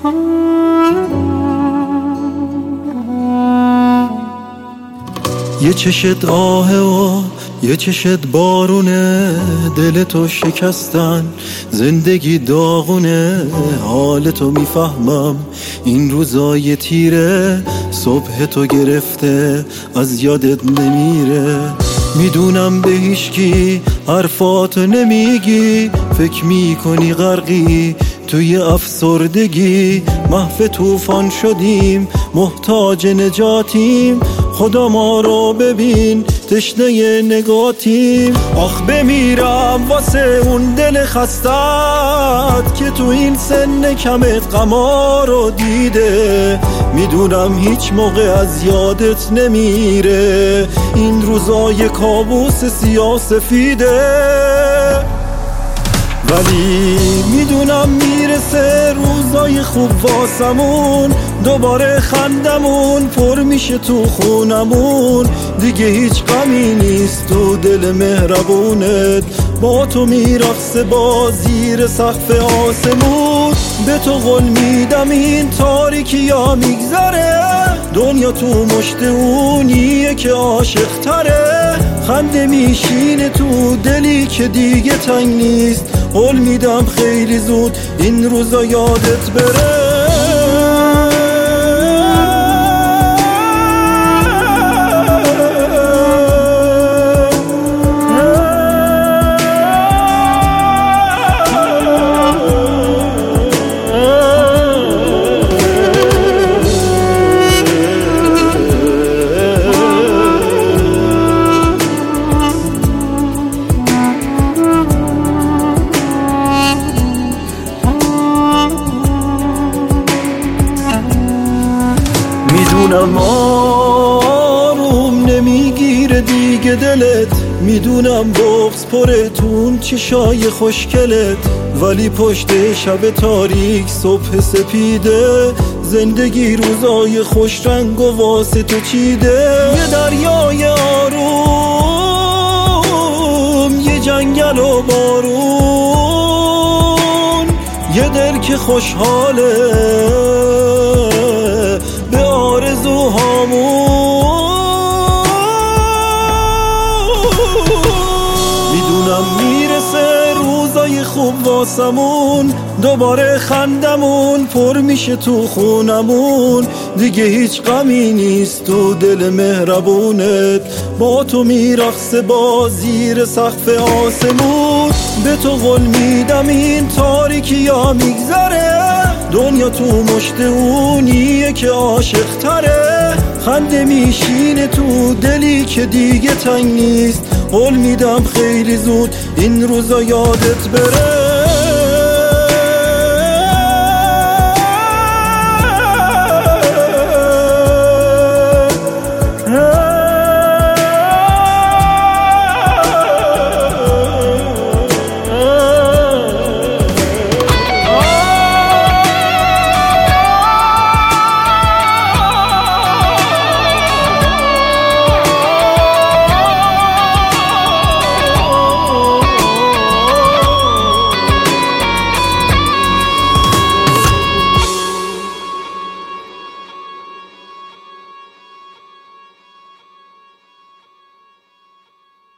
یه چشت آهه و یه چشت بارونه، دل تو شکستن زندگی داغونه. حال تو میفهمم این روزای تیره، صبح تو گرفته از یادت نمیره. میدونم به هیچکی حرفاتو نمیگی، فکر میکنی غرقی توی افسردگی. محو طوفان شدیم محتاج نجاتیم، خدا ما رو ببین تشنه نگاتیم. آخ بمیرم واسه اون دل خستت که تو این سن کمت غما رو دیده. میدونم هیچ موقع از یادت نمیره این روزای کابوس سیاسفیده، ولی میدونم میرسه روزای خوب واسمون. دوباره خندمون پر میشه تو خونمون، دیگه هیچ غمی نیست تو دل مهربونت. با تو میرقصه با زیر سقف آسمون، به تو قول میدم این تاریکی ها میگذره. دنیا تو مشت اونیه که عاشق تره، خنده میشینه تو دلی که دیگه تنگ نیست. قول میدم خیلی زود این روزا یادت بره. میدونم آروم نمیگیره دیگه دلت، میدونم بغض پره تون چشای خوشگلت، ولی پشت شب تاریک صبح سپیده. زندگی روزای خوش رنگ و واسه تو چیده. یه دریای آروم، یه جنگل و بارون، یه دل که خوشحاله به آرزوهامون. میدونم میرسه روزای خوب واسمون، دوباره خندمون پر میشه تو خونمون، دیگه هیچ غمی نیست تو دل مهربونت. با تو میرقصه با زیر سقف آسمون، به تو قول میدم این تاریکی ها میگذره. دنیا تو مشت اونیه که عاشق تره، خنده میشینه تو دلی که دیگه تنگ نیست. قول میدم خیلی زود این روزا یادت بره.